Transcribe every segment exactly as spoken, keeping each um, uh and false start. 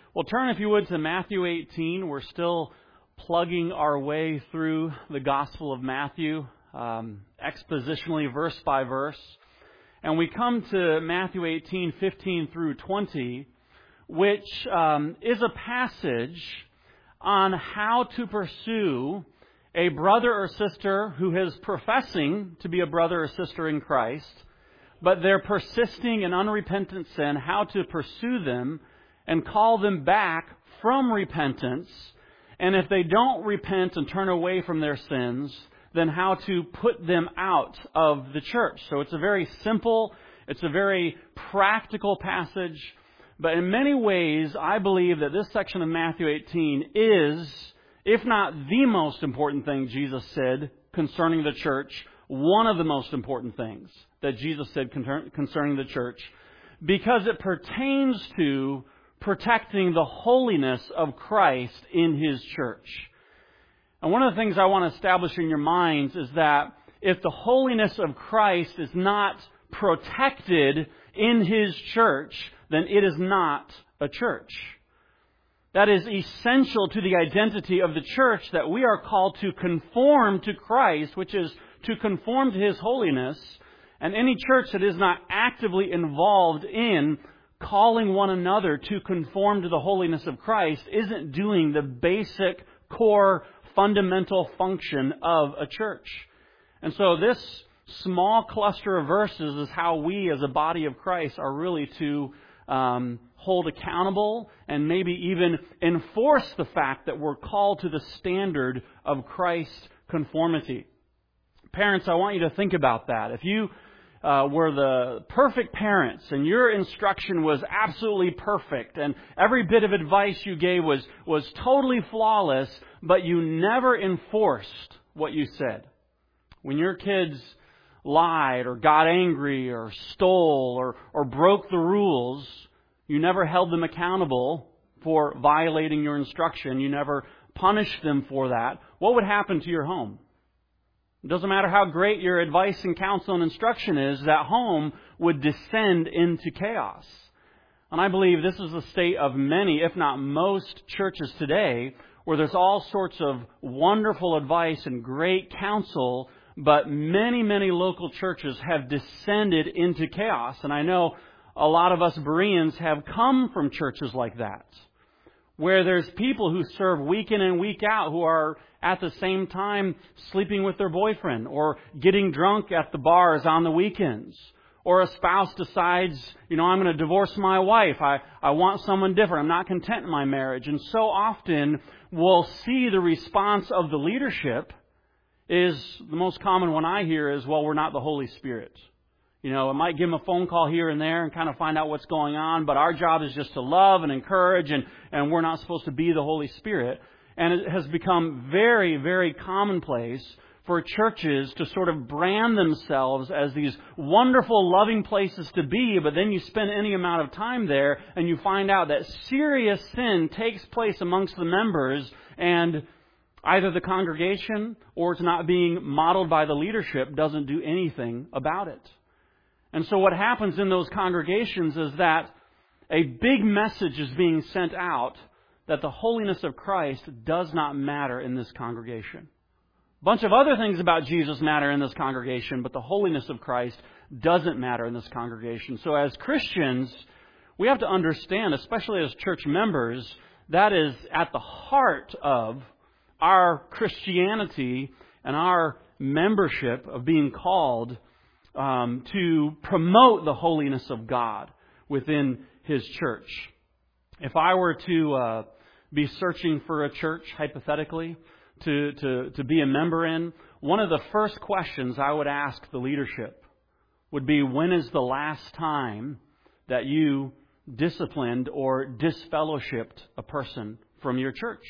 Well, turn, if you would, to Matthew eighteen. We're still plugging our way through the Gospel of Matthew, um, expositionally, verse by verse. And we come to Matthew eighteen, fifteen through twenty, which um, is a passage on how to pursue a brother or sister who is professing to be a brother or sister in Christ, but they're persisting in unrepentant sin, how to pursue them and call them back from repentance. And if they don't repent and turn away from their sins, then how to put them out of the church. So it's a very simple, it's a very practical passage. But in many ways, I believe that this section of Matthew eighteen is, if not the most important thing Jesus said concerning the church, one of the most important things that Jesus said concerning the church, because it pertains to protecting the holiness of Christ in His church. And one of the things I want to establish in your minds is that if the holiness of Christ is not protected in His church, then it is not a church. That is essential to the identity of the church, that we are called to conform to Christ, which is to conform to His holiness. And any church that is not actively involved in calling one another to conform to the holiness of Christ isn't doing the basic, core, fundamental function of a church. And so this small cluster of verses is how we as a body of Christ are really to um, hold accountable and maybe even enforce the fact that we're called to the standard of Christ conformity. Parents, I want you to think about that. If you Uh, were the perfect parents and your instruction was absolutely perfect and every bit of advice you gave was, was totally flawless, but you never enforced what you said. When your kids lied or got angry or stole or, or broke the rules, you never held them accountable for violating your instruction. You never punished them for that. What would happen to your home? It doesn't matter how great your advice and counsel and instruction is, that home would descend into chaos. And I believe this is the state of many, if not most, churches today, where there's all sorts of wonderful advice and great counsel, but many, many local churches have descended into chaos. And I know a lot of us Bereans have come from churches like that, where there's people who serve week in and week out who are at the same time sleeping with their boyfriend or getting drunk at the bars on the weekends. Or a spouse decides, you know, I'm going to divorce my wife. I, I want someone different. I'm not content in my marriage. And so often we'll see the response of the leadership is, the most common one I hear is, well, we're not the Holy Spirit. You know, I might give them a phone call here and there and kind of find out what's going on, but our job is just to love and encourage, and, and we're not supposed to be the Holy Spirit. And it has become very, very commonplace for churches to sort of brand themselves as these wonderful, loving places to be, but then you spend any amount of time there and you find out that serious sin takes place amongst the members, and either the congregation or it's not being modeled by the leadership doesn't do anything about it. And so what happens in those congregations is that a big message is being sent out that the holiness of Christ does not matter in this congregation. A bunch of other things about Jesus matter in this congregation, but the holiness of Christ doesn't matter in this congregation. So as Christians, we have to understand, especially as church members, that is at the heart of our Christianity and our membership of being called Um, to promote the holiness of God within His church. If I were to uh, be searching for a church, hypothetically, to, to, to be a member in, one of the first questions I would ask the leadership would be, when is the last time that you disciplined or disfellowshipped a person from your church?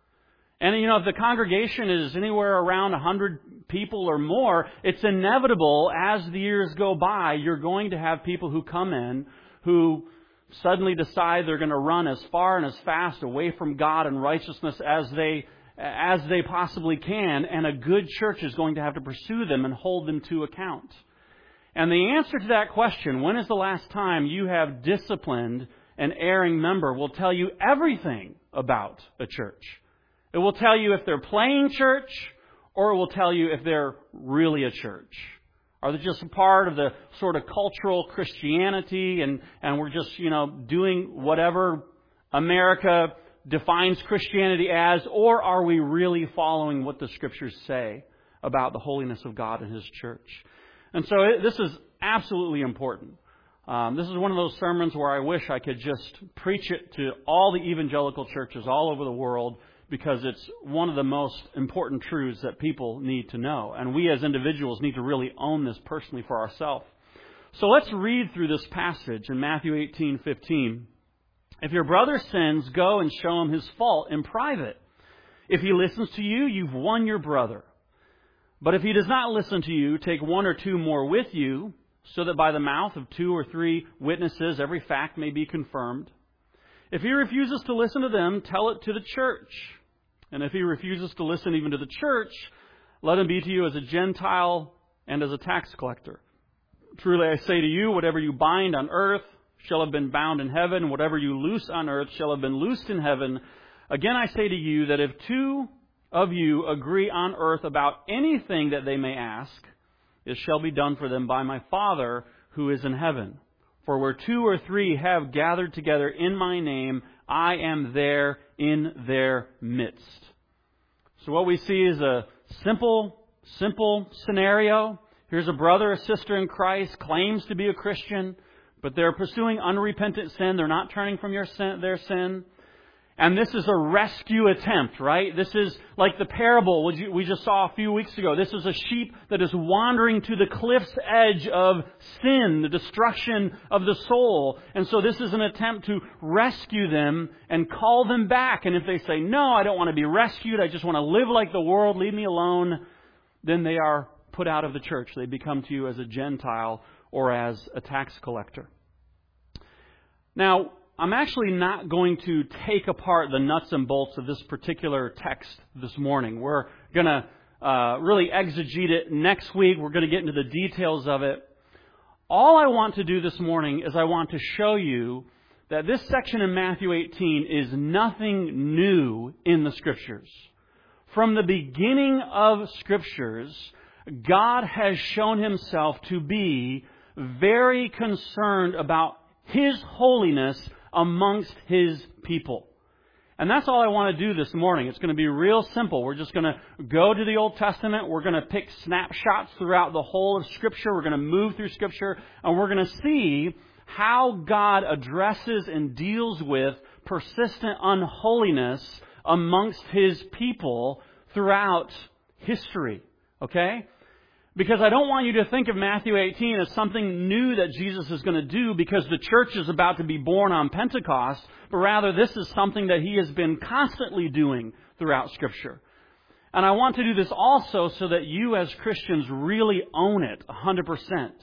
And, you know, if the congregation is anywhere around one hundred people or more, it's inevitable as the years go by, you're going to have people who come in who suddenly decide they're going to run as far and as fast away from God and righteousness as they as they possibly can. And a good church is going to have to pursue them and hold them to account. And the answer to that question, when is the last time you have disciplined an erring member will tell you everything about a church. It will tell you if they're playing church, or it will tell you if they're really a church. Are they just a part of the sort of cultural Christianity and, and we're just, you know, doing whatever America defines Christianity as, or are we really following what the Scriptures say about the holiness of God and His church? And so it, this is absolutely important. Um, this is one of those sermons where I wish I could just preach it to all the evangelical churches all over the world, because it's one of the most important truths that people need to know. And we as individuals need to really own this personally for ourselves. So let's read through this passage in Matthew eighteen fifteen. If your brother sins, go and show him his fault in private. If he listens to you, you've won your brother. But if he does not listen to you, take one or two more with you, so that by the mouth of two or three witnesses every fact may be confirmed. If he refuses to listen to them, tell it to the church. And if he refuses to listen even to the church, let him be to you as a Gentile and as a tax collector. Truly I say to you, whatever you bind on earth shall have been bound in heaven, whatever you loose on earth shall have been loosed in heaven. Again I say to you that if two of you agree on earth about anything that they may ask, it shall be done for them by my Father who is in heaven. For where two or three have gathered together in my name, I am there in their midst. So what we see is a simple, simple scenario. Here's a brother, a sister in Christ, claims to be a Christian, but they're pursuing unrepentant sin. They're not turning from your sin, their sin. And this is a rescue attempt, right? This is like the parable we just saw a few weeks ago. This is a sheep that is wandering to the cliff's edge of sin, the destruction of the soul. And so this is an attempt to rescue them and call them back. And if they say, no, I don't want to be rescued, I just want to live like the world, leave me alone, then they are put out of the church. They become to you as a Gentile or as a tax collector. Now, I'm actually not going to take apart the nuts and bolts of this particular text this morning. We're going to uh, really exegete it next week. We're going to get into the details of it. All I want to do this morning is I want to show you that this section in Matthew eighteen is nothing new in the Scriptures. From the beginning of Scriptures, God has shown Himself to be very concerned about His holiness amongst His people. And that's all I want to do this morning. It's going to be real simple. We're just going to go to the Old Testament. We're going to pick snapshots throughout the whole of Scripture. We're going to move through Scripture, and we're going to see how God addresses and deals with persistent unholiness amongst His people throughout history. Okay? Because I don't want you to think of Matthew eighteen as something new that Jesus is going to do because the church is about to be born on Pentecost, but rather this is something that He has been constantly doing throughout Scripture. And I want to do this also so that you as Christians really own it one hundred percent.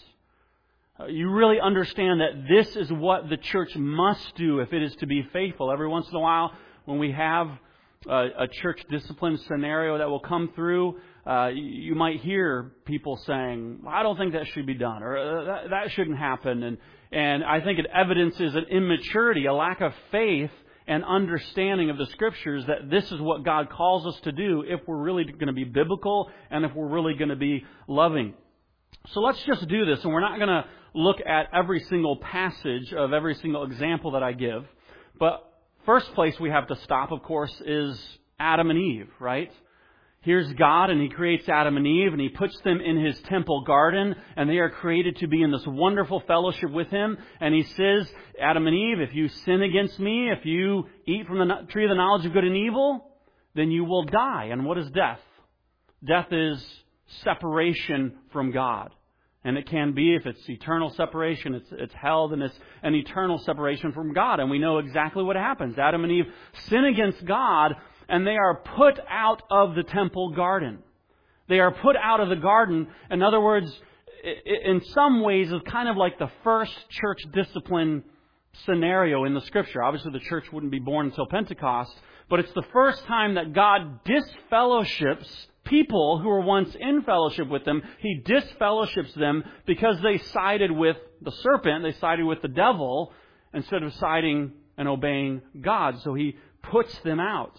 You really understand that this is what the church must do if it is to be faithful. Every once in a while, when we have a, a church discipline scenario that will come through, Uh, you might hear people saying, well, I don't think that should be done, or uh, that, that shouldn't happen. And, and I think it evidences an immaturity, a lack of faith and understanding of the Scriptures that this is what God calls us to do if we're really going to be biblical and if we're really going to be loving. So let's just do this. And we're not going to look at every single passage of every single example that I give. But first place we have to stop, of course, is Adam and Eve, right? Here's God, and He creates Adam and Eve, and He puts them in His temple garden, and they are created to be in this wonderful fellowship with Him. And He says, Adam and Eve, if you sin against me, if you eat from the tree of the knowledge of good and evil, then you will die. And what is death? Death is separation from God. And it can be, if it's eternal separation, it's, it's hell, then it's an eternal separation from God. And we know exactly what happens. Adam and Eve sin against God, and they are put out of the temple garden. They are put out of the garden. In other words, in some ways, it's kind of like the first church discipline scenario in the Scripture. Obviously, the church wouldn't be born until Pentecost, but it's the first time that God disfellowships people who were once in fellowship with them. He disfellowships them because they sided with the serpent, they sided with the devil, instead of siding and obeying God. So he puts them out.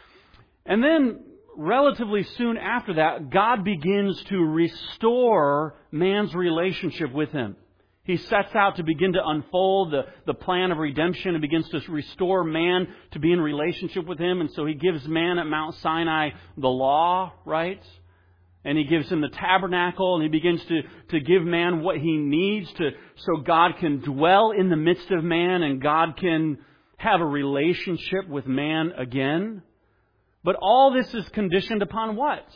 And then, relatively soon after that, God begins to restore man's relationship with Him. He sets out to begin to unfold the, the plan of redemption and begins to restore man to be in relationship with Him. And so He gives man at Mount Sinai the law, right? And He gives him the tabernacle, and He begins to, to give man what he needs to so God can dwell in the midst of man and God can have a relationship with man again. But all this is conditioned upon what?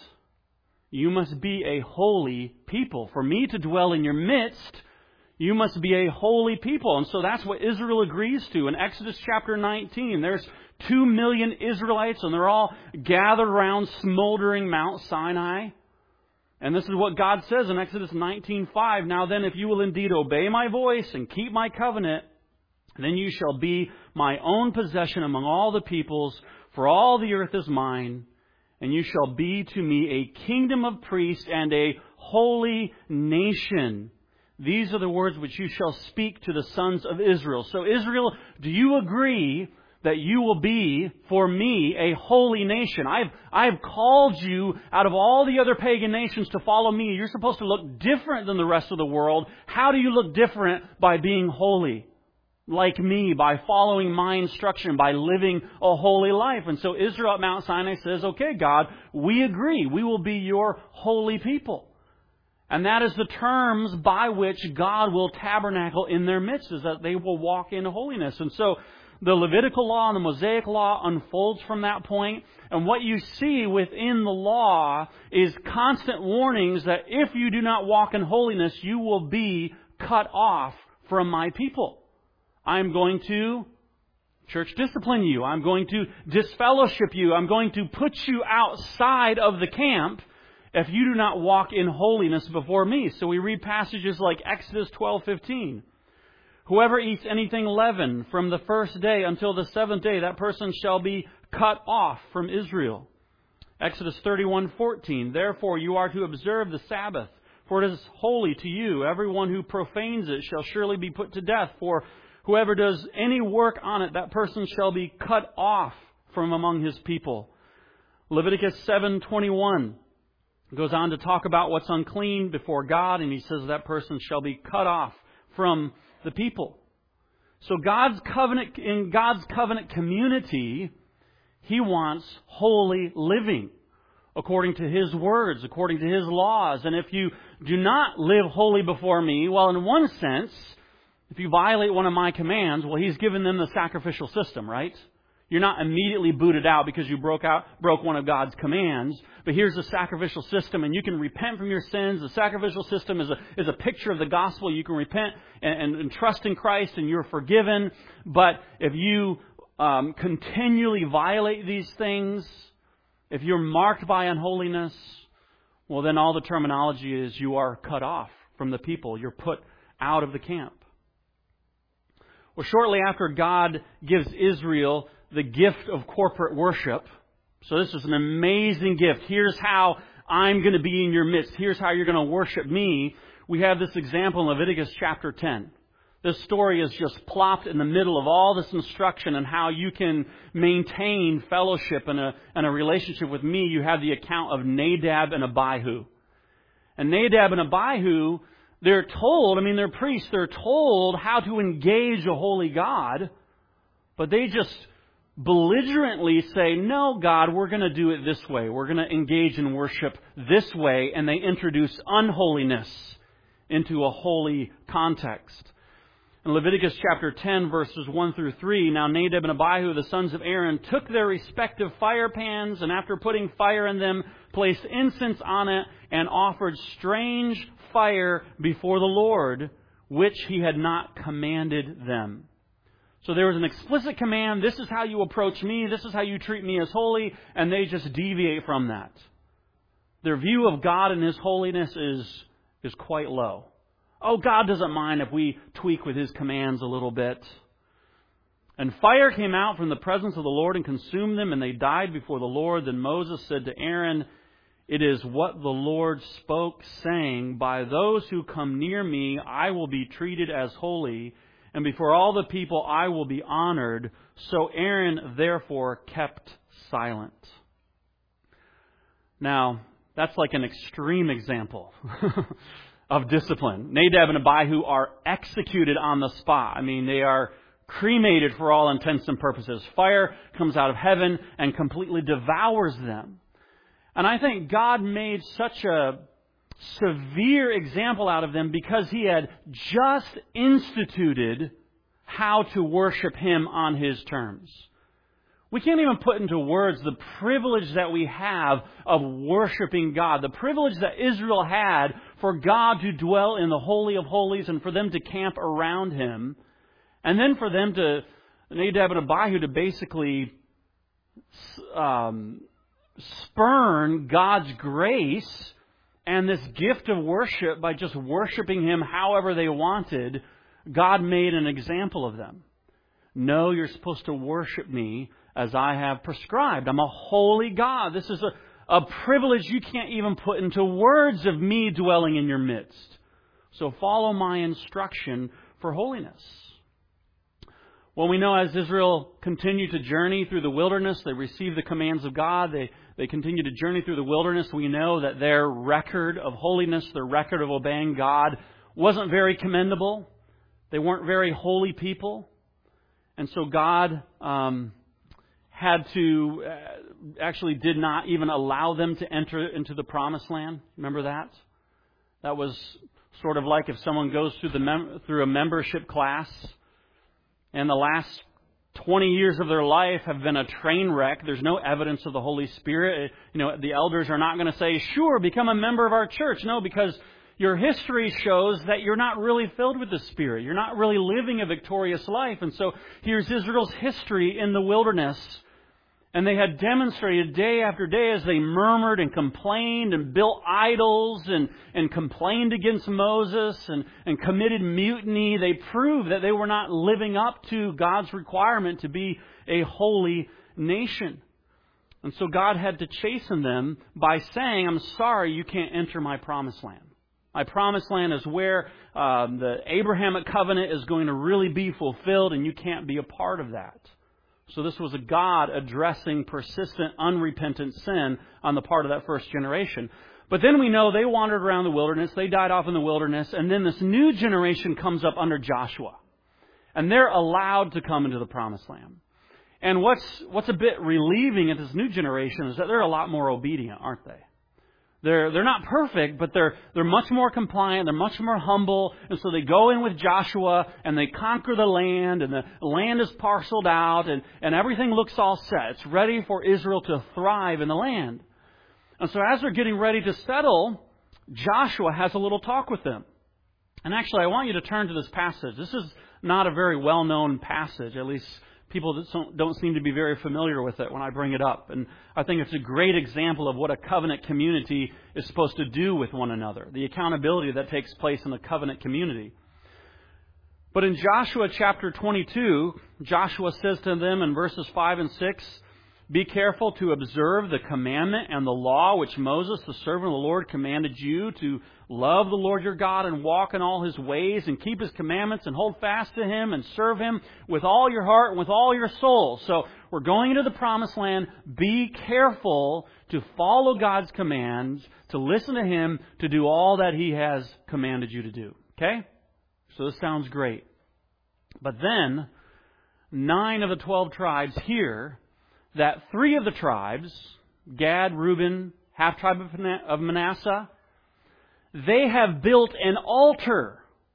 You must be a holy people. For me to dwell in your midst, you must be a holy people. And so that's what Israel agrees to. In Exodus chapter nineteen, there's two million Israelites, and they're all gathered around smoldering Mount Sinai. And this is what God says in Exodus nineteen five. Now then, if you will indeed obey my voice and keep my covenant, then you shall be my own possession among all the peoples, for all the earth is mine, and you shall be to me a kingdom of priests and a holy nation. These are the words which you shall speak to the sons of Israel. So Israel, do you agree that you will be, for me, a holy nation? I've, I've called you out of all the other pagan nations to follow me. You're supposed to look different than the rest of the world. How do you look different? By being holy. Like me, by following my instruction, by living a holy life. And so Israel at Mount Sinai says, okay, God, we agree. We will be your holy people. And that is the terms by which God will tabernacle in their midst, is that they will walk in holiness. And so the Levitical law and the Mosaic law unfolds from that point. And what you see within the law is constant warnings that if you do not walk in holiness, you will be cut off from my people. I'm going to church discipline you. I'm going to disfellowship you. I'm going to put you outside of the camp if you do not walk in holiness before me. So we read passages like Exodus twelve fifteen. Whoever eats anything leavened from the first day until the seventh day, that person shall be cut off from Israel. Exodus thirty-one fourteen. Therefore you are to observe the Sabbath, for it is holy to you. Everyone who profanes it shall surely be put to death. For whoever does any work on it, that person shall be cut off from among his people. Leviticus seven twenty-one goes on to talk about what's unclean before God, and he says that person shall be cut off from the people. So God's covenant, in God's covenant community, He wants holy living according to His words, according to His laws. And if you do not live holy before me, well, in one sense, if you violate one of my commands, well, He's given them the sacrificial system, right? You're not immediately booted out because you broke out, broke one of God's commands. But here's the sacrificial system, and you can repent from your sins. The sacrificial system is a is a picture of the gospel. You can repent and, and, and trust in Christ, and you're forgiven. But if you um, continually violate these things, if you're marked by unholiness, well, then all the terminology is you are cut off from the people. You're put out of the camp. Well, shortly after God gives Israel the gift of corporate worship. So this is an amazing gift. Here's how I'm going to be in your midst. Here's how you're going to worship me. We have this example in Leviticus chapter ten. This story is just plopped in the middle of all this instruction on how you can maintain fellowship and a, and a relationship with me. You have the account of Nadab and Abihu. And Nadab and Abihu, they're told, I mean, they're priests, they're told how to engage a holy God, but they just belligerently say, no, God, we're going to do it this way. We're going to engage in worship this way. And they introduce unholiness into a holy context. In Leviticus chapter ten, verses one through three, now Nadab and Abihu, the sons of Aaron, took their respective fire pans, and after putting fire in them, placed incense on it, and offered strange fire before the Lord, which He had not commanded them. So there was an explicit command, this is how you approach me, this is how you treat me as holy, and they just deviate from that. Their view of God and His holiness is, is quite low. Oh, God doesn't mind if we tweak with His commands a little bit. And fire came out from the presence of the Lord and consumed them, and they died before the Lord. Then Moses said to Aaron, it is what the Lord spoke, saying, by those who come near me I will be treated as holy, and before all the people I will be honored. So Aaron therefore kept silent. Now, that's like an extreme example of discipline. Nadab and Abihu are executed on the spot. I mean, they are cremated for all intents and purposes. Fire comes out of heaven and completely devours them. And I think God made such a severe example out of them because He had just instituted how to worship Him on His terms. We can't even put into words the privilege that we have of worshiping God. The privilege that Israel had for God to dwell in the Holy of Holies and for them to camp around Him. And then for them to, Nadab and Abihu, to basically um, spurn God's grace and this gift of worship by just worshiping Him however they wanted. God made an example of them. No, you're supposed to worship me as I have prescribed. I'm a holy God. This is a, a privilege you can't even put into words of me dwelling in your midst. So follow my instruction for holiness. Well, we know as Israel continued to journey through the wilderness, they received the commands of God. They, they continued to journey through the wilderness. We know that their record of holiness, their record of obeying God, wasn't very commendable. They weren't very holy people. And so God um, had to, uh, actually did not even allow them to enter into the promised land. Remember that? That was sort of like if someone goes through the mem- through a membership class and the last twenty years of their life have been a train wreck. There's no evidence of the Holy Spirit. You know, the elders are not going to say, sure, become a member of our church. No, because your history shows that you're not really filled with the Spirit. You're not really living a victorious life. And so here's Israel's history in the wilderness. And they had demonstrated day after day as they murmured and complained and built idols and, and complained against Moses and, and committed mutiny. They proved that they were not living up to God's requirement to be a holy nation. And so God had to chasten them by saying, I'm sorry, you can't enter my promised land. My promised land is where um, the Abrahamic covenant is going to really be fulfilled, and you can't be a part of that. So this was a God addressing persistent, unrepentant sin on the part of that first generation. But then we know they wandered around the wilderness. They died off in the wilderness. And then this new generation comes up under Joshua. And they're allowed to come into the promised land. And what's what's a bit relieving at this new generation is that they're a lot more obedient, aren't they? They're they're not perfect, but they're they're much more compliant, they're much more humble, and so they go in with Joshua and they conquer the land, and the land is parceled out, and, and everything looks all set. It's ready for Israel to thrive in the land. And so as they're getting ready to settle, Joshua has a little talk with them. And actually, I want you to turn to this passage. This is not a very well-known passage, at least people don't, don't seem to be very familiar with it when I bring it up. And I think it's a great example of what a covenant community is supposed to do with one another. The accountability that takes place in the covenant community. But in Joshua chapter twenty-two, Joshua says to them in verses five and six, be careful to observe the commandment and the law which Moses, the servant of the Lord, commanded you, to love the Lord your God and walk in all His ways and keep His commandments and hold fast to Him and serve Him with all your heart and with all your soul. So we're going into the promised land. Be careful to follow God's commands, to listen to Him, to do all that He has commanded you to do. Okay? So this sounds great. But then, nine of the twelve tribes hear that three of the tribes, Gad, Reuben, half-tribe of Manasseh, they have built an altar.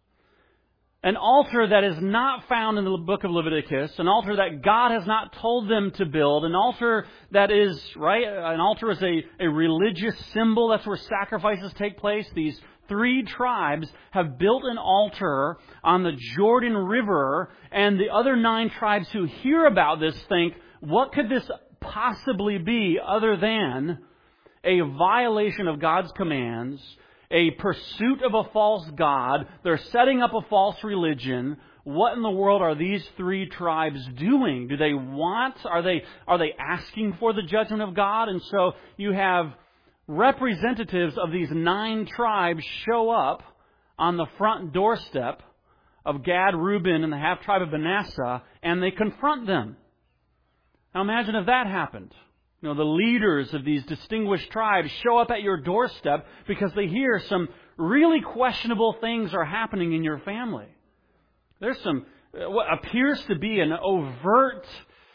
An altar that is not found in the book of Leviticus. An altar that God has not told them to build. An altar that is, right, an altar is a, a religious symbol. That's where sacrifices take place. These three tribes have built an altar on the Jordan River. And the other nine tribes who hear about this think, what could this possibly be other than a violation of God's commands, a pursuit of a false god? They're setting up a false religion. What in the world are these three tribes doing? Do they want, are they, are they asking for the judgment of God? And so you have representatives of these nine tribes show up on the front doorstep of Gad, Reuben, and the half-tribe of Manasseh, and they confront them. Now imagine if that happened. You know, the leaders of these distinguished tribes show up at your doorstep because they hear some really questionable things are happening in your family. There's some, what appears to be an overt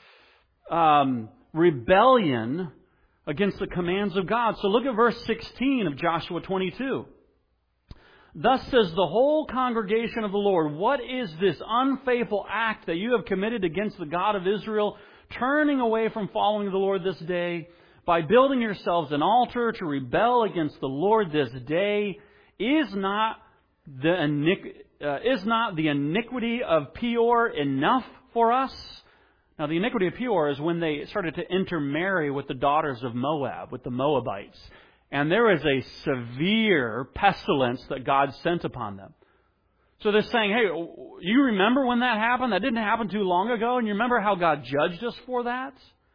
um, rebellion against the commands of God. So look at verse sixteen of Joshua twenty-two. Thus says the whole congregation of the Lord, what is this unfaithful act that you have committed against the God of Israel, turning away from following the Lord this day, by building yourselves an altar to rebel against the Lord this day? Is not the iniqu- uh, is not the iniquity of Peor enough for us? Now, the iniquity of Peor is when they started to intermarry with the daughters of Moab, with the Moabites. And there is a severe pestilence that God sent upon them. So they're saying, hey, you remember when that happened? That didn't happen too long ago. And you remember how God judged us for that?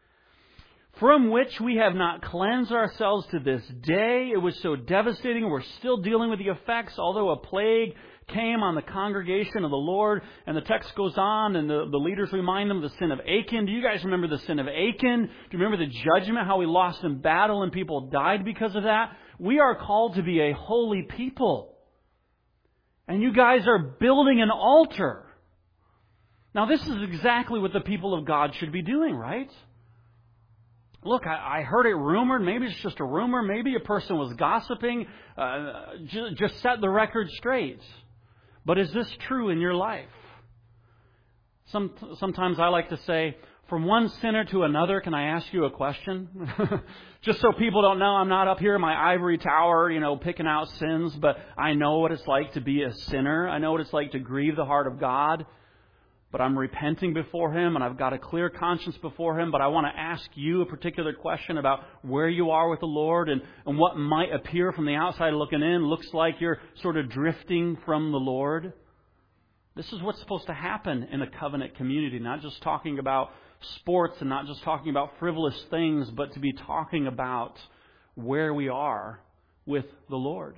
From which we have not cleansed ourselves to this day. It was so devastating. We're still dealing with the effects, although a plague came on the congregation of the Lord. And the text goes on, and the, the leaders remind them of the sin of Achan. Do you guys remember the sin of Achan? Do you remember the judgment, how we lost in battle and people died because of that? We are called to be a holy people. And you guys are building an altar. Now, this is exactly what the people of God should be doing, right? Look, I, I heard it rumored. Maybe it's just a rumor. Maybe a person was gossiping. Uh, just, just set the record straight. But is this true in your life? Some, sometimes I like to say, from one sinner to another, can I ask you a question? Just so people don't know, I'm not up here in my ivory tower, you know, picking out sins, but I know what it's like to be a sinner. I know what it's like to grieve the heart of God. But I'm repenting before Him, and I've got a clear conscience before Him. But I want to ask you a particular question about where you are with the Lord, and, and what might appear from the outside looking in looks like you're sort of drifting from the Lord. This is what's supposed to happen in a covenant community, not just talking about sports and not just talking about frivolous things, but to be talking about where we are with the Lord.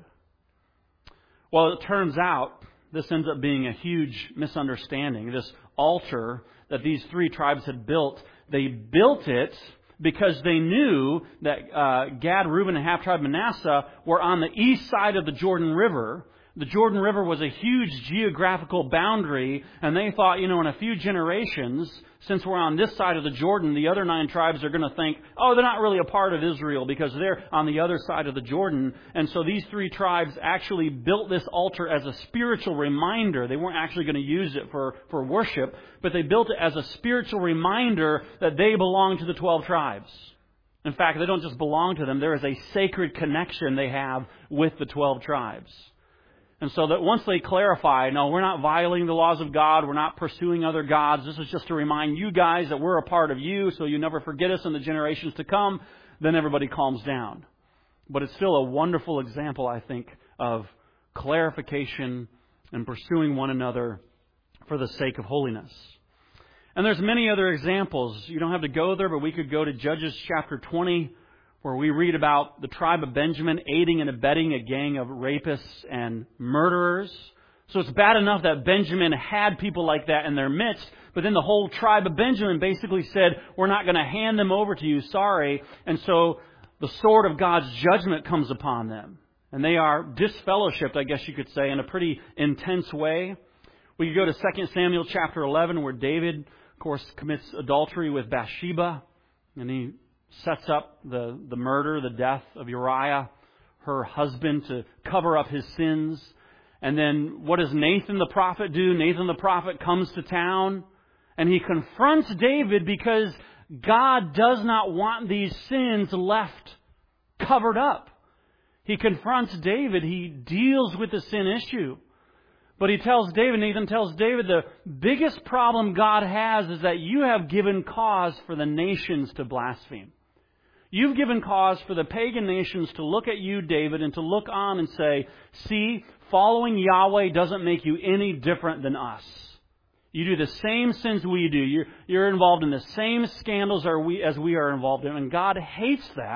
Well, it turns out this ends up being a huge misunderstanding. This altar that these three tribes had built, they built it because they knew that uh, Gad, Reuben, and half-tribe Manasseh were on the east side of the Jordan River. The Jordan River was a huge geographical boundary, and they thought, you know, in a few generations, since we're on this side of the Jordan, the other nine tribes are going to think, oh, they're not really a part of Israel because they're on the other side of the Jordan. And so these three tribes actually built this altar as a spiritual reminder. They weren't actually going to use it for, for worship, but they built it as a spiritual reminder that they belong to the twelve tribes. In fact, they don't just belong to them. There is a sacred connection they have with the twelve tribes. And so that once they clarify, no, we're not violating the laws of God, we're not pursuing other gods, this is just to remind you guys that we're a part of you so you never forget us in the generations to come, then everybody calms down. But it's still a wonderful example, I think, of clarification and pursuing one another for the sake of holiness. And there's many other examples. You don't have to go there, but we could go to Judges chapter twenty, where we read about the tribe of Benjamin aiding and abetting a gang of rapists and murderers. So it's bad enough that Benjamin had people like that in their midst, but then the whole tribe of Benjamin basically said, we're not going to hand them over to you, sorry. And so the sword of God's judgment comes upon them. And they are disfellowshipped, I guess you could say, in a pretty intense way. We could go to Second Samuel chapter eleven, where David, of course, commits adultery with Bathsheba, and he sets up the, the murder, the death of Uriah, her husband, to cover up his sins. And then what does Nathan the prophet do? Nathan the prophet comes to town and he confronts David because God does not want these sins left covered up. He confronts David. He deals with the sin issue. But he tells David, Nathan tells David, the biggest problem God has is that you have given cause for the nations to blaspheme. You've given cause for the pagan nations to look at you, David, and to look on and say, see, following Yahweh doesn't make you any different than us. You do the same sins we do. You're, you're involved in the same scandals as we, as we are involved in. And God hates that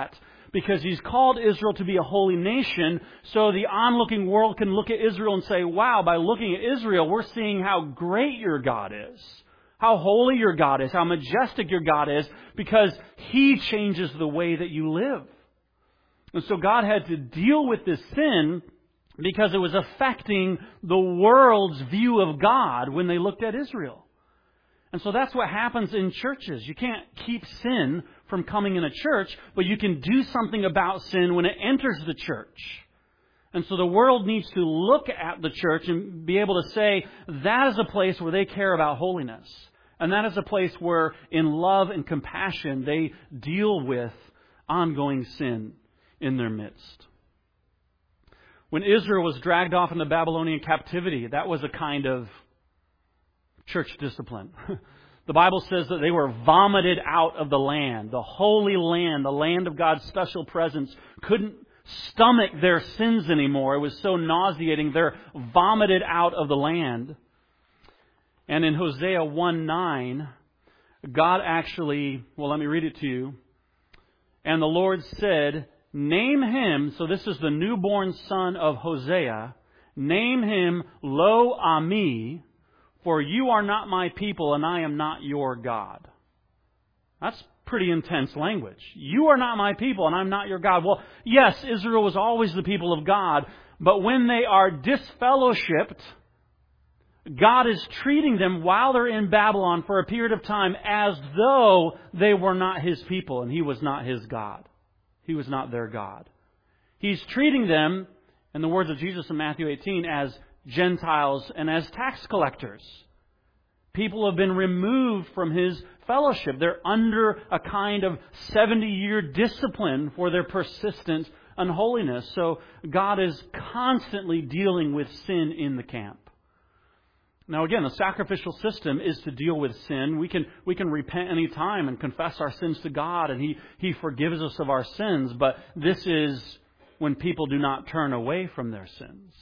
because He's called Israel to be a holy nation, so the onlooking world can look at Israel and say, wow, by looking at Israel, we're seeing how great your God is, how holy your God is, how majestic your God is, because He changes the way that you live. And so God had to deal with this sin because it was affecting the world's view of God when they looked at Israel. And so that's what happens in churches. You can't keep sin from coming in a church, but you can do something about sin when it enters the church. And so the world needs to look at the church and be able to say, that is a place where they care about holiness. And that is a place where, in love and compassion, they deal with ongoing sin in their midst. When Israel was dragged off into Babylonian captivity, that was a kind of church discipline. The Bible says that they were vomited out of the land. The holy land, the land of God's special presence, couldn't stomach their sins anymore. It was so nauseating. They're vomited out of the land. And in Hosea one nine, God actually, well, let me read it to you. And the Lord said, name him, so this is the newborn son of Hosea, name him Lo Ami, for you are not my people, and I am not your God. That's pretty intense language. You are not my people, and I'm not your God. Well, yes, Israel was always the people of God, but when they are disfellowshipped, God is treating them while they're in Babylon for a period of time as though they were not His people, and He was not His God. He was not their God. He's treating them, in the words of Jesus in Matthew eighteen, as Gentiles and as tax collectors. People have been removed from His fellowship. They're under a kind of seventy-year discipline for their persistent unholiness. So God is constantly dealing with sin in the camp. Now again, the sacrificial system is to deal with sin. We can we can repent any time and confess our sins to God, and He, He forgives us of our sins. But this is when people do not turn away from their sins.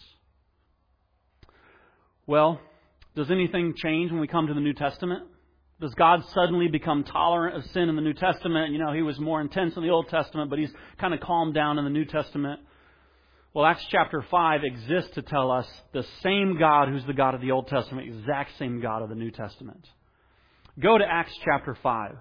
Well, does anything change when we come to the New Testament? Does God suddenly become tolerant of sin in the New Testament? You know, He was more intense in the Old Testament, but He's kind of calmed down in the New Testament. Well, Acts chapter five exists to tell us the same God who's the God of the Old Testament, exact same God of the New Testament. Go to Acts chapter five.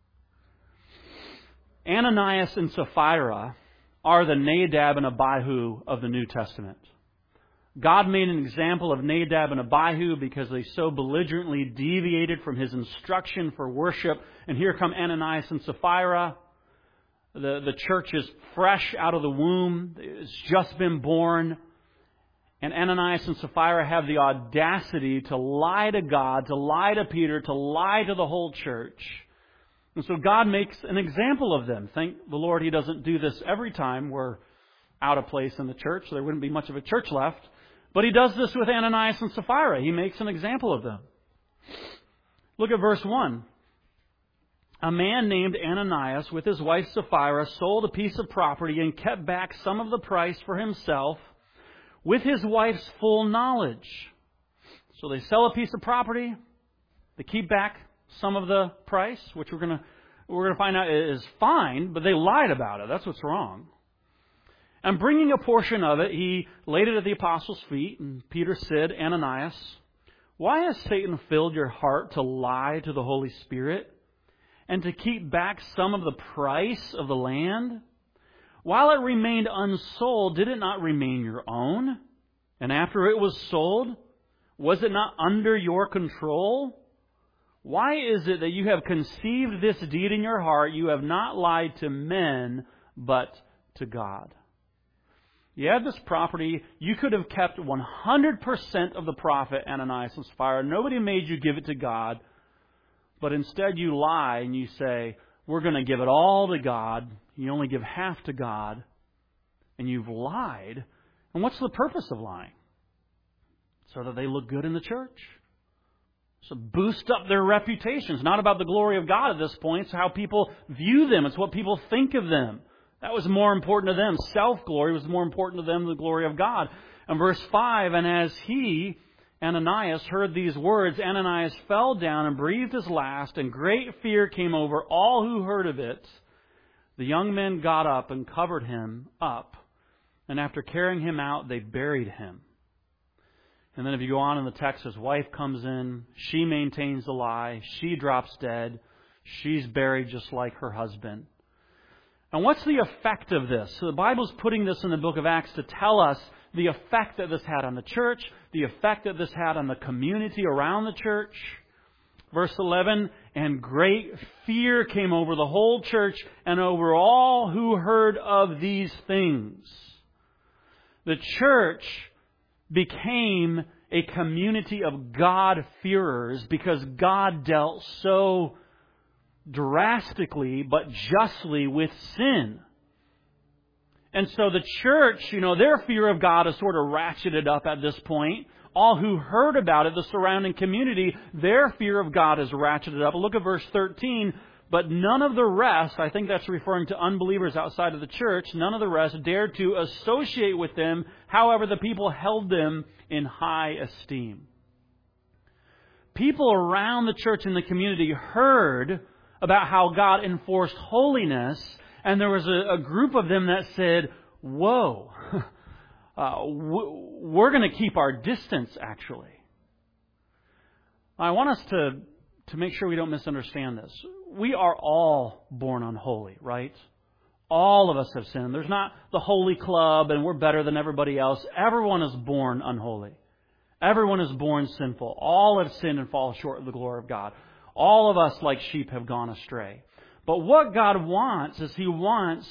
Ananias and Sapphira are the Nadab and Abihu of the New Testament. God made an example of Nadab and Abihu because they so belligerently deviated from His instruction for worship. And here come Ananias and Sapphira. The, the church is fresh out of the womb. It's just been born. And Ananias and Sapphira have the audacity to lie to God, to lie to Peter, to lie to the whole church. And so God makes an example of them. Thank the Lord He doesn't do this every time we're out of place in the church. So there wouldn't be much of a church left. But He does this with Ananias and Sapphira. He makes an example of them. Look at verse one. A man named Ananias with his wife Sapphira sold a piece of property and kept back some of the price for himself with his wife's full knowledge. So they sell a piece of property. They keep back some of the price, which we're going to we're going to find out is fine, but they lied about it. That's what's wrong. And bringing a portion of it, he laid it at the apostles' feet. And Peter said, Ananias, why has Satan filled your heart to lie to the Holy Spirit and to keep back some of the price of the land? While it remained unsold, did it not remain your own? And after it was sold, was it not under your control? Why is it that you have conceived this deed in your heart? You have not lied to men, but to God. You had this property. You could have kept one hundred percent of the profit, Ananias and Sapphira. Nobody made you give it to God. But instead you lie and you say, we're going to give it all to God. You only give half to God. And you've lied. And what's the purpose of lying? So that they look good in the church. So boost up their reputation. It's not about the glory of God at this point. It's how people view them. It's what people think of them. That was more important to them. Self-glory was more important to them than the glory of God. And verse five, and as he, Ananias, heard these words, Ananias fell down and breathed his last, and great fear came over all who heard of it. The young men got up and covered him up, and after carrying him out, they buried him. And then if you go on in the text, his wife comes in. She maintains the lie. She drops dead. She's buried just like her husband. And what's the effect of this? So the Bible's putting this in the book of Acts to tell us the effect that this had on the church, the effect that this had on the community around the church. Verse eleven, and great fear came over the whole church and over all who heard of these things. The church became a community of God-fearers because God dealt so drastically but justly with sin. And so the church, you know, their fear of God is sort of ratcheted up at this point. All who heard about it, the surrounding community, their fear of God is ratcheted up. Look at verse thirteen. But none of the rest, I think that's referring to unbelievers outside of the church, none of the rest dared to associate with them. However, the people held them in high esteem. People around the church and the community heard about how God enforced holiness, and there was a, a group of them that said, whoa, uh, we're going to keep our distance, actually. I want us to, to make sure we don't misunderstand this. We are all born unholy, right? All of us have sinned. There's not the holy club and we're better than everybody else. Everyone is born unholy. Everyone is born sinful. All have sinned and fall short of the glory of God. All of us, like sheep, have gone astray. But what God wants is He wants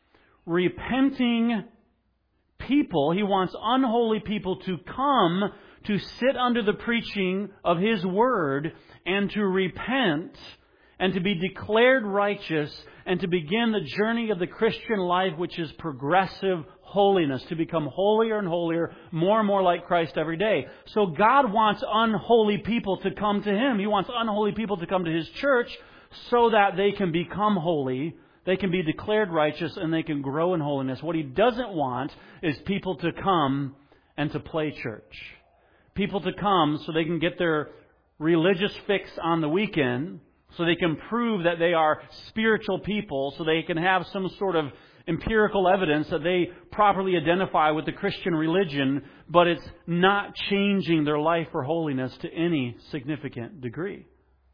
repenting people. He wants unholy people to come to sit under the preaching of His Word and to repent and to be declared righteous and to begin the journey of the Christian life, which is progressive holiness, to become holier and holier, more and more like Christ every day. So God wants unholy people to come to Him. He wants unholy people to come to His church so that they can become holy, they can be declared righteous, and they can grow in holiness. What He doesn't want is people to come and to play church. People to come so they can get their religious fix on the weekend, so they can prove that they are spiritual people, so they can have some sort of empirical evidence that they properly identify with the Christian religion, but it's not changing their life for holiness to any significant degree.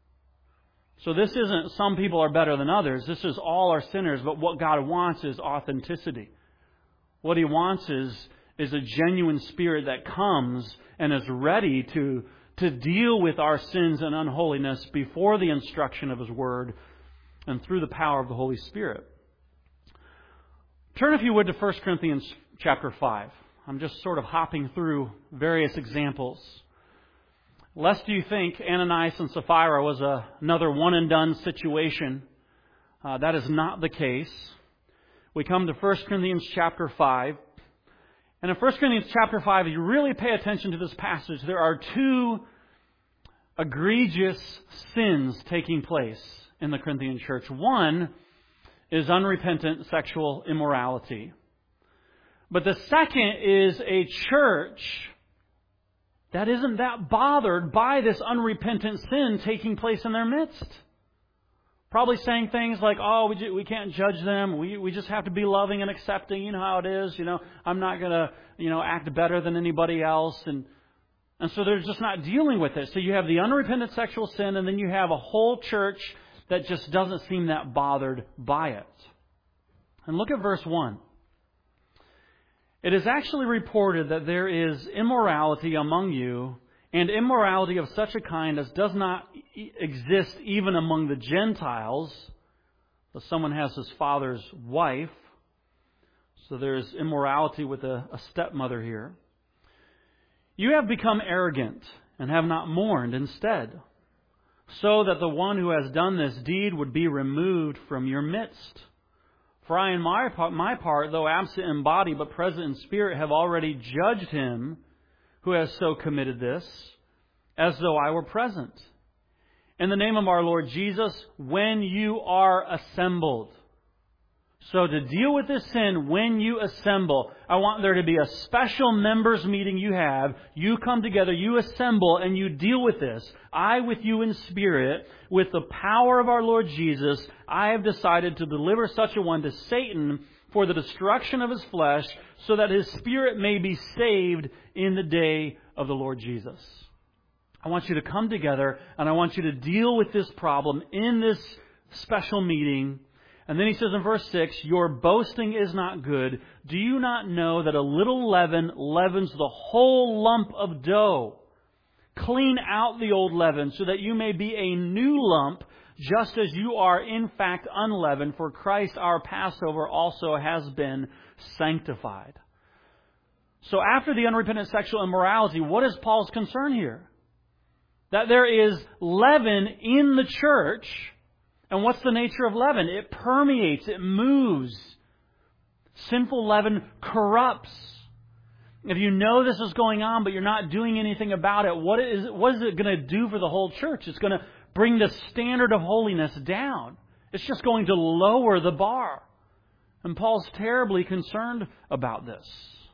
So this isn't some people are better than others. This is all are sinners, but what God wants is authenticity. What He wants is, is a genuine spirit that comes and is ready to to deal with our sins and unholiness before the instruction of His Word and through the power of the Holy Spirit. Turn, if you would, to First Corinthians chapter five. I'm just sort of hopping through various examples. Lest you think Ananias and Sapphira was a, another one-and-done situation, uh, that is not the case. We come to First Corinthians chapter five. And in First Corinthians chapter five, if you really pay attention to this passage, there are two egregious sins taking place in the Corinthian church. One is unrepentant sexual immorality. But the second is a church that isn't that bothered by this unrepentant sin taking place in their midst. Probably saying things like, oh, we, ju- we can't judge them. We we just have to be loving and accepting. You know how it is. You know, I'm not going to, you know, act better than anybody else. And and so they're just not dealing with it. So you have the unrepentant sexual sin, and then you have a whole church that just doesn't seem that bothered by it. And look at verse one. It is actually reported that there is immorality among you, and immorality of such a kind as does not exist even among the Gentiles. So someone has his father's wife. So there's immorality with a, a stepmother here. You have become arrogant and have not mourned instead, so that the one who has done this deed would be removed from your midst. For I, in my part, my part, though absent in body but present in spirit, have already judged him who has so committed this, as though I were present. In the name of our Lord Jesus, when you are assembled. So to deal with this sin, when you assemble, I want there to be a special members meeting you have. You come together, you assemble, and you deal with this. I with you in spirit, with the power of our Lord Jesus, I have decided to deliver such a one to Satan for the destruction of his flesh, so that his spirit may be saved in the day of the Lord Jesus. I want you to come together, and I want you to deal with this problem in this special meeting. And then he says in verse six, your boasting is not good. Do you not know that a little leaven leavens the whole lump of dough? Clean out the old leaven so that you may be a new lump, just as you are in fact unleavened, for Christ our Passover also has been sanctified. So after the unrepentant sexual immorality, what is Paul's concern here? That there is leaven in the church. And what's the nature of leaven? It permeates, it moves. Sinful leaven corrupts. If you know this is going on, but you're not doing anything about it, what is, what is it going to do for the whole church? It's going to bring the standard of holiness down. It's just going to lower the bar. And Paul's terribly concerned about this.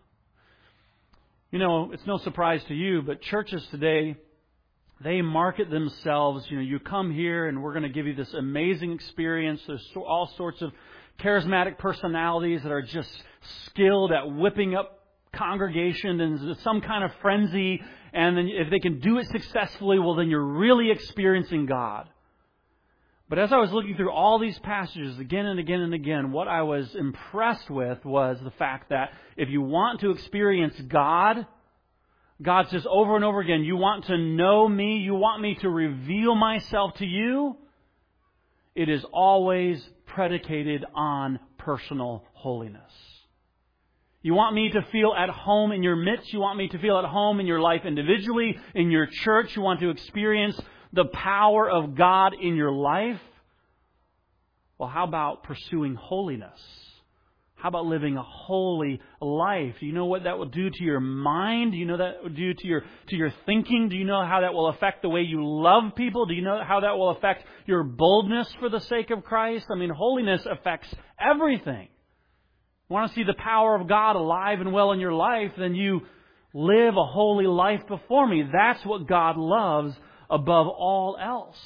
You know, it's no surprise to you, but churches today, they market themselves, you know, you come here and we're going to give you this amazing experience. There's all sorts of charismatic personalities that are just skilled at whipping up congregation and some kind of frenzy. And then if they can do it successfully, well, then you're really experiencing God. But as I was looking through all these passages again and again and again, what I was impressed with was the fact that if you want to experience God, God says over and over again, you want to know me, you want me to reveal myself to you, it is always predicated on personal holiness. You want me to feel at home in your midst, you want me to feel at home in your life individually, in your church, you want to experience the power of God in your life. Well, how about pursuing holiness? How about living a holy life? Do you know what that will do to your mind? Do you know that will do to your to your thinking? Do you know how that will affect the way you love people? Do you know how that will affect your boldness for the sake of Christ? I mean, holiness affects everything. You want to see the power of God alive and well in your life, then you live a holy life before me. That's what God loves above all else.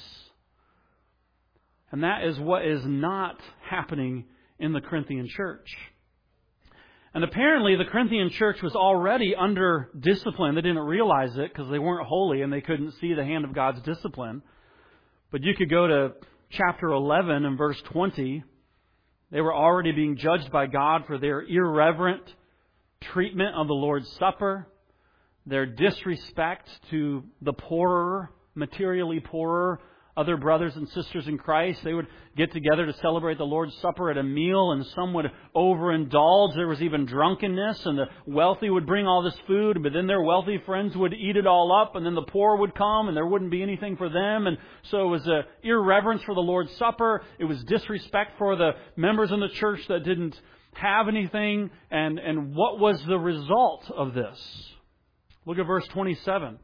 And that is what is not happening in the Corinthian church. And apparently the Corinthian church was already under discipline. They didn't realize it because they weren't holy and they couldn't see the hand of God's discipline. But you could go to chapter eleven and verse twenty. They were already being judged by God for their irreverent treatment of the Lord's Supper, their disrespect to the poorer, materially poorer, other brothers and sisters in Christ. They would get together to celebrate the Lord's Supper at a meal, and some would overindulge. There was even drunkenness, and the wealthy would bring all this food, but then their wealthy friends would eat it all up, and then the poor would come, and there wouldn't be anything for them. And so it was a irreverence for the Lord's Supper. It was disrespect for the members in the church that didn't have anything. And, and what was the result of this? Look at verse twenty-seven.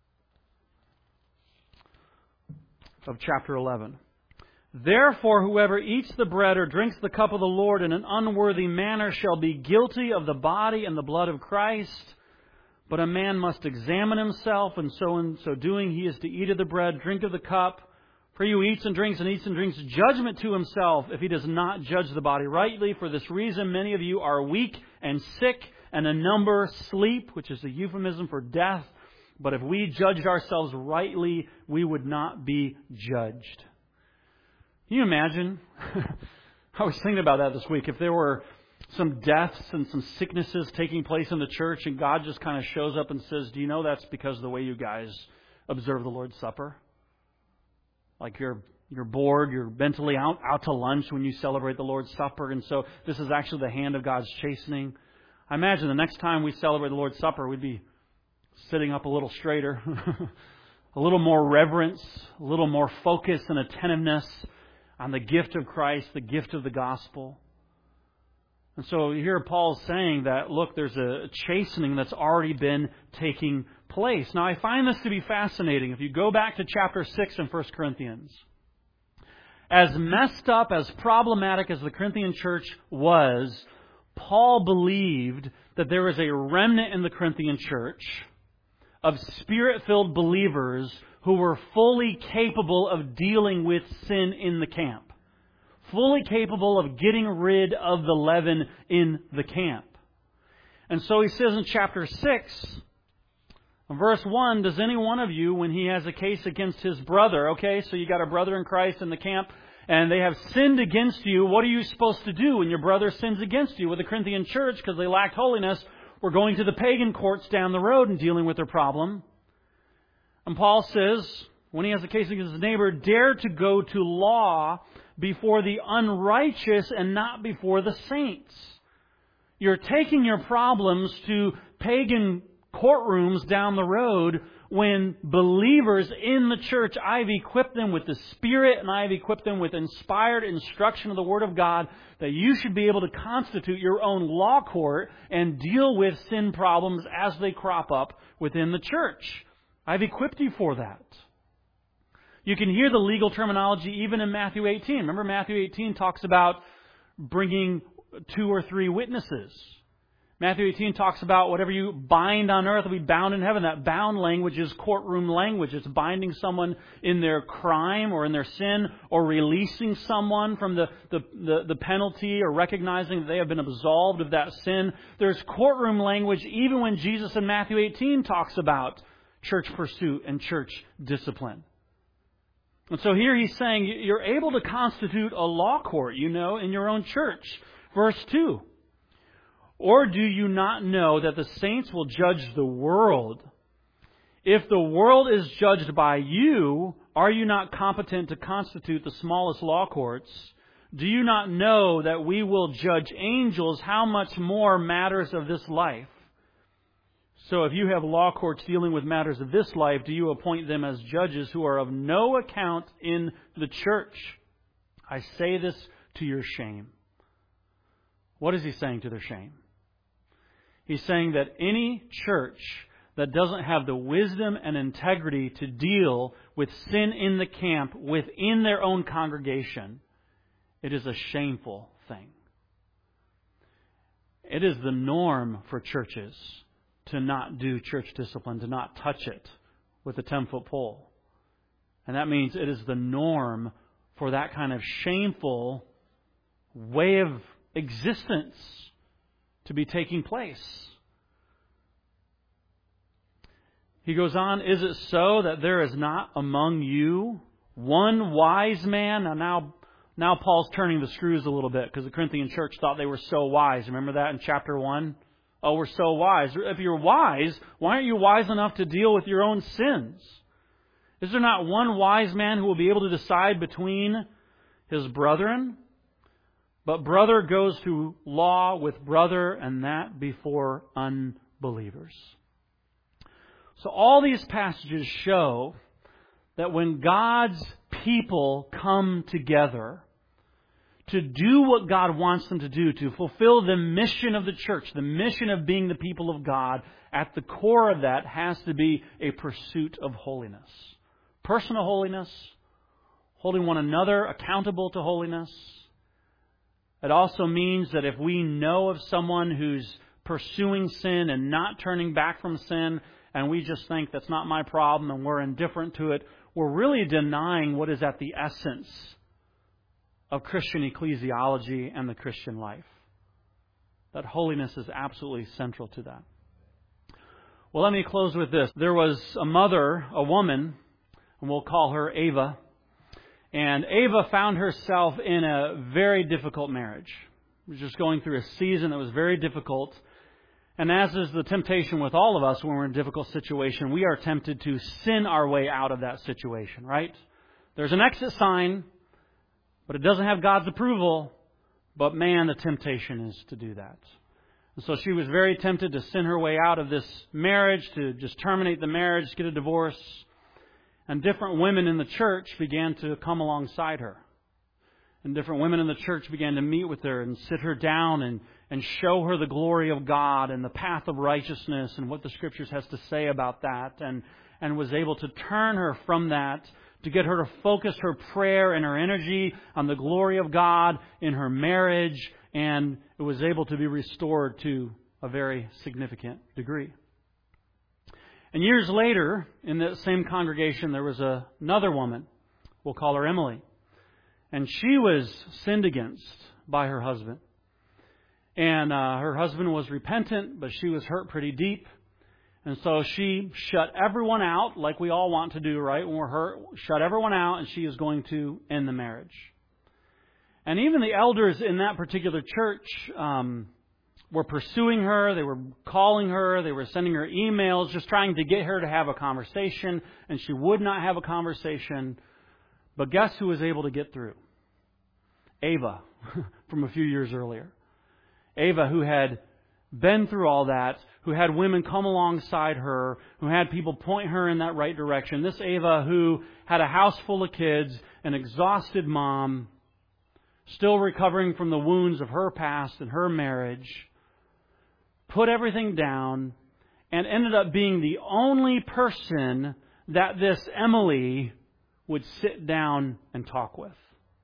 Of chapter eleven. Therefore, whoever eats the bread or drinks the cup of the Lord in an unworthy manner shall be guilty of the body and the blood of Christ. But a man must examine himself, and so in so doing he is to eat of the bread, drink of the cup. For he who eats and drinks and eats and drinks judgment to himself if he does not judge the body rightly. For this reason many of you are weak and sick, and a number sleep, which is a euphemism for death. But if we judged ourselves rightly, we would not be judged. Can you imagine? I was thinking about that this week. If there were some deaths and some sicknesses taking place in the church, and God just kind of shows up and says, do you know that's because of the way you guys observe the Lord's Supper? Like you're you're bored, you're mentally out, out to lunch when you celebrate the Lord's Supper, and so this is actually the hand of God's chastening. I imagine the next time we celebrate the Lord's Supper, we'd be sitting up a little straighter, a little more reverence, a little more focus and attentiveness on the gift of Christ, the gift of the gospel. And so here Paul's saying that, look, there's a chastening that's already been taking place. Now, I find this to be fascinating. If you go back to chapter six in First Corinthians, As messed up, as problematic as the Corinthian church was, Paul believed that there was a remnant in the Corinthian church of Spirit-filled believers who were fully capable of dealing with sin in the camp. Fully capable of getting rid of the leaven in the camp. And so he says in chapter six, verse one, does any one of you, when he has a case against his brother, okay, so you got a brother in Christ in the camp, and they have sinned against you, what are you supposed to do when your brother sins against you? With the Corinthian church, because they lacked holiness, were going to the pagan courts down the road and dealing with their problem. And Paul says, when he has a case against his neighbor, dare to go to law before the unrighteous and not before the saints. You're taking your problems to pagan courtrooms down the road when believers in the church, I've equipped them with the Spirit and I've equipped them with inspired instruction of the Word of God that you should be able to constitute your own law court and deal with sin problems as they crop up within the church. I've equipped you for that. You can hear the legal terminology even in Matthew eighteen. Remember, Matthew eighteen talks about bringing two or three witnesses. Matthew eighteen talks about whatever you bind on earth will be bound in heaven. That bound language is courtroom language. It's binding someone in their crime or in their sin, or releasing someone from the, the, the, the penalty, or recognizing that they have been absolved of that sin. There's courtroom language even when Jesus in Matthew eighteen talks about church pursuit and church discipline. And so here he's saying you're able to constitute a law court, you know, in your own church. Verse two. Or do you not know that the saints will judge the world? If the world is judged by you, are you not competent to constitute the smallest law courts? Do you not know that we will judge angels? How much more matters of this life? So if you have law courts dealing with matters of this life, do you appoint them as judges who are of no account in the church? I say this to your shame. What is he saying to their shame? He's saying that any church that doesn't have the wisdom and integrity to deal with sin in the camp within their own congregation, it is a shameful thing. It is the norm for churches to not do church discipline, to not touch it with a ten-foot pole. And that means it is the norm for that kind of shameful way of existence to be taking place. He goes on, is it so that there is not among you one wise man? Now, now, now Paul's turning the screws a little bit because the Corinthian church thought they were so wise. Remember that in chapter one? Oh, we're so wise. If you're wise, why aren't you wise enough to deal with your own sins? Is there not one wise man who will be able to decide between his brethren? But brother goes to law with brother, and that before unbelievers. So all these passages show that when God's people come together to do what God wants them to do, to fulfill the mission of the church, the mission of being the people of God, at the core of that has to be a pursuit of holiness. Personal holiness, holding one another accountable to holiness. It also means that if we know of someone who's pursuing sin and not turning back from sin, and we just think that's not my problem and we're indifferent to it, we're really denying what is at the essence of Christian ecclesiology and the Christian life. That holiness is absolutely central to that. Well, let me close with this. There was a mother, a woman, and we'll call her Ava. And Ava found herself in a very difficult marriage. She was just going through a season that was very difficult. And as is the temptation with all of us when we're in a difficult situation, we are tempted to sin our way out of that situation, right? There's an exit sign, but it doesn't have God's approval. But man, the temptation is to do that. And so she was very tempted to sin her way out of this marriage, to just terminate the marriage, get a divorce. And different women in the church began to come alongside her. And different women in the church began to meet with her and sit her down and, and show her the glory of God and the path of righteousness and what the Scriptures has to say about that. And, and was able to turn her from that to get her to focus her prayer and her energy on the glory of God in her marriage, and it was able to be restored to a very significant degree. And years later, in that same congregation, there was a, another woman. We'll call her Emily. And she was sinned against by her husband. And uh, her husband was repentant, but she was hurt pretty deep. And so she shut everyone out, like we all want to do, right? When we're hurt, shut everyone out, and she is going to end the marriage. And even the elders in that particular church um, were pursuing her. They were calling her. They were sending her emails, just trying to get her to have a conversation. And she would not have a conversation. But guess who was able to get through? Ava, from a few years earlier. Ava, who had been through all that, who had women come alongside her, who had people point her in that right direction. This Ava, who had a house full of kids, an exhausted mom, still recovering from the wounds of her past and her marriage, put everything down and ended up being the only person that this Emily would sit down and talk with.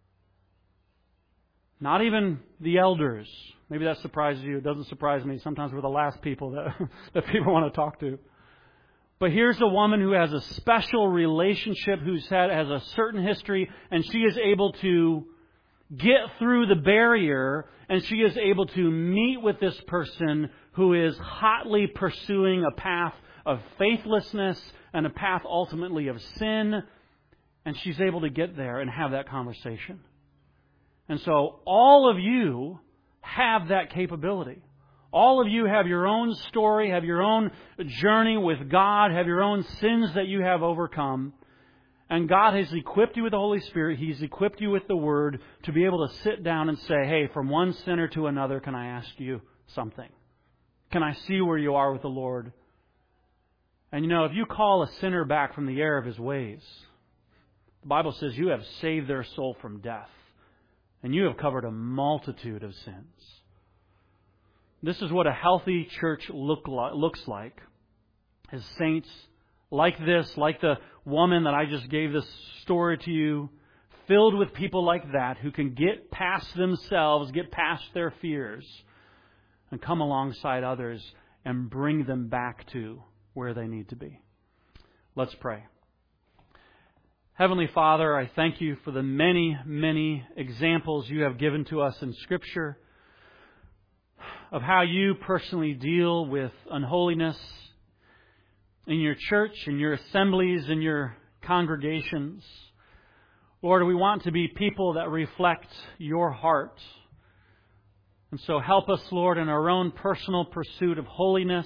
Not even the elders. Maybe that surprises you. It doesn't surprise me. Sometimes we're the last people that, that people want to talk to. But here's a woman who has a special relationship, who's had has a certain history, and she is able to get through the barrier, and she is able to meet with this person who is hotly pursuing a path of faithlessness and a path ultimately of sin, and she's able to get there and have that conversation. And so all of you have that capability. All of you have your own story, have your own journey with God, have your own sins that you have overcome. And God has equipped you with the Holy Spirit. He's equipped you with the Word to be able to sit down and say, hey, from one sinner to another, can I ask you something? Can I see where you are with the Lord? And you know, if you call a sinner back from the error of his ways, the Bible says you have saved their soul from death. And you have covered a multitude of sins. This is what a healthy church look like, looks like. As saints like this, like the woman that I just gave this story to you, filled with people like that who can get past themselves, get past their fears, and come alongside others and bring them back to where they need to be. Let's pray. Heavenly Father, I thank you for the many, many examples you have given to us in Scripture of how you personally deal with unholiness in your church, in your assemblies, in your congregations. Lord, we want to be people that reflect your heart. And so help us, Lord, in our own personal pursuit of holiness,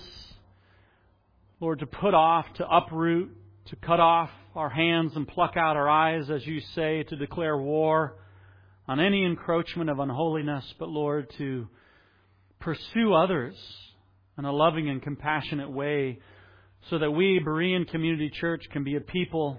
Lord, to put off, to uproot, to cut off our hands and pluck out our eyes, as you say, to declare war on any encroachment of unholiness, but Lord, to pursue others in a loving and compassionate way so that we, Berean Community Church, can be a people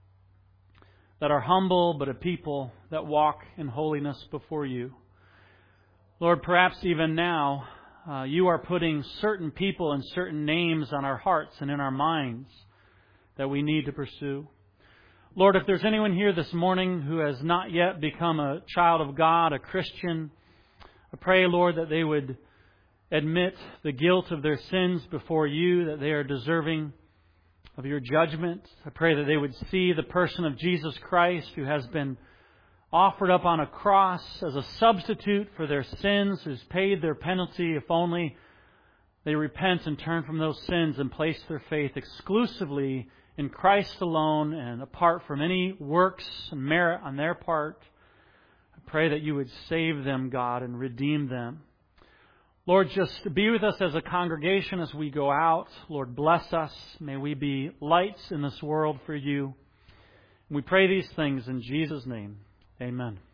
that are humble, but a people that walk in holiness before you. Lord, perhaps even now, uh, you are putting certain people and certain names on our hearts and in our minds that we need to pursue. Lord, if there's anyone here this morning who has not yet become a child of God, a Christian, I pray, Lord, that they would admit the guilt of their sins before you, that they are deserving of your judgment. I pray that they would see the person of Jesus Christ, who has been offered up on a cross as a substitute for their sins, who's paid their penalty, if only they repent and turn from those sins and place their faith exclusively in Christ alone and apart from any works and merit on their part. I pray that you would save them, God, and redeem them. Lord, just be with us as a congregation as we go out. Lord, bless us. May we be lights in this world for you. We pray these things in Jesus' name. Amen.